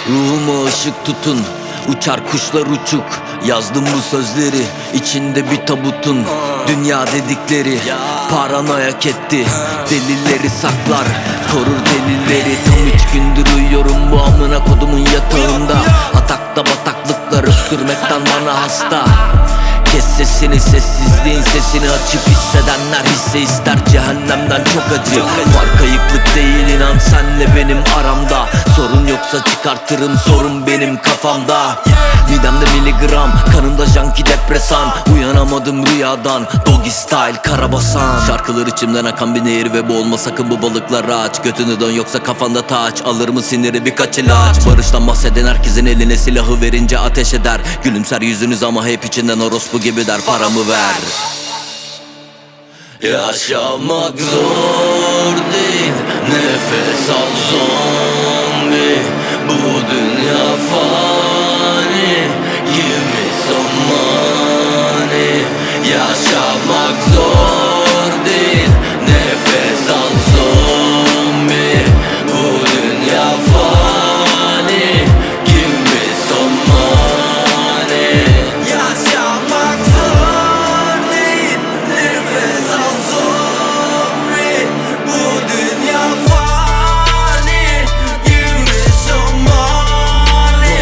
Ruhuma ışık tutun, uçar kuşlar uçuk. Yazdım bu sözleri, içinde bir tabutun. Dünya dedikleri paranoyak etti. Delilleri saklar, korur delilleri. Tam 3 gündür uyuyorum bu amına kodumun yatağında. Atakta bataklıklar öksürmekten bana hasta. Kes sesini, sessizliğin sesini açıp hissedenler hisse ister cehennemden çok acı. Fark ayıklık değil, inan senle benim aramda. Sorun yoksa çıkartırım, sorun benim kafamda. Midemde miligram, kanımda janki depresan. Uyanamadım rüyadan, doggy style karabasan. Şarkılar içimden akan bir nehir ve boğulma sakın bu balıklara aç. Götünü dön yoksa kafanda taç, alır mı siniri birkaç ilaç. Barıştan bahseden herkesin eline silahı verince ateş eder. Gülümser yüzünüz ama hep içinden orospu gibi der, paramı ver. Yaşamak zor değil, nefes al zombi. Bu dünya fani, give me some money. Yaşamak zor değil, nefes al zombi. Bu dünya fani, give me some money. Yaşamak zor değil, nefes al zombi. Bu dünya fani, give me some money.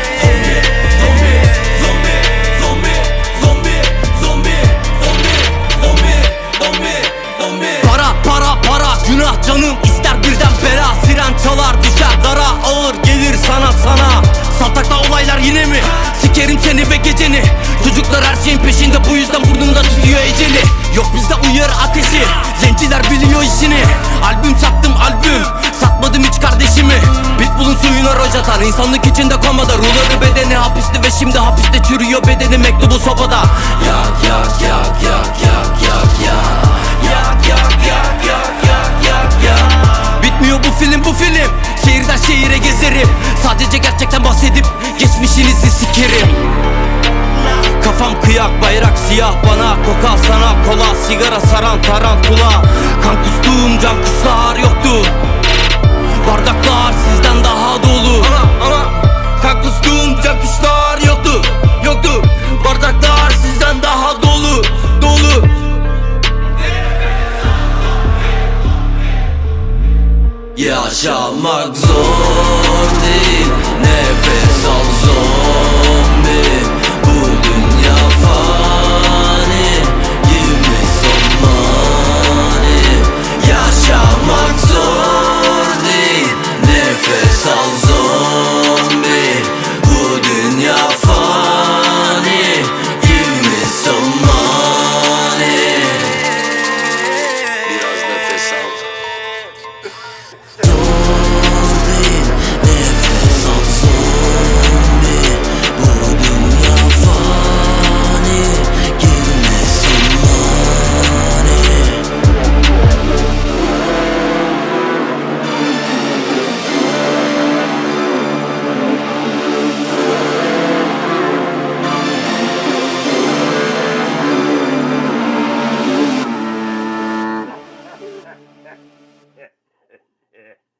Para günah canım ister birden bela. Siren çalar düşer dara, ağır gelir sana. Saltakta olaylar yine mi? Sikerim seni ve geceni. Çocuklar her şeyin peşinde, bu yüzden burnumda tutuyor eceli. Yok bizde uyar ateşi, zenciler biliyor işini. Albüm sattım albüm, satmadım hiç kardeşimi. Pitbull'un suyuna roj atan, insanlık içinde komada. Ruhları bedeni hapiste ve şimdi hapiste çürüyor bedeni, mektubu sobada. Bitmiyor bu film. Şehirden şehire gezerim, sadece gerçekten bahsedip geçmişinizi sikerim. Kafam kıyak, bayrak siyah bana, koka sana kola, sigara saran tarantula. Kan kustuğum can kusar yoktu, bardaklar sizden daha dolu. Kan kustuğum can kusar yoktu, bardaklar sizden daha dolu. Yaşamak zor değil, nefes al zombi. Bu dünya fani, give me some money. Yaşamak zor değil, nefes al zombi. Bu dünya fani, give me some money. Biraz nefes al. Yeah.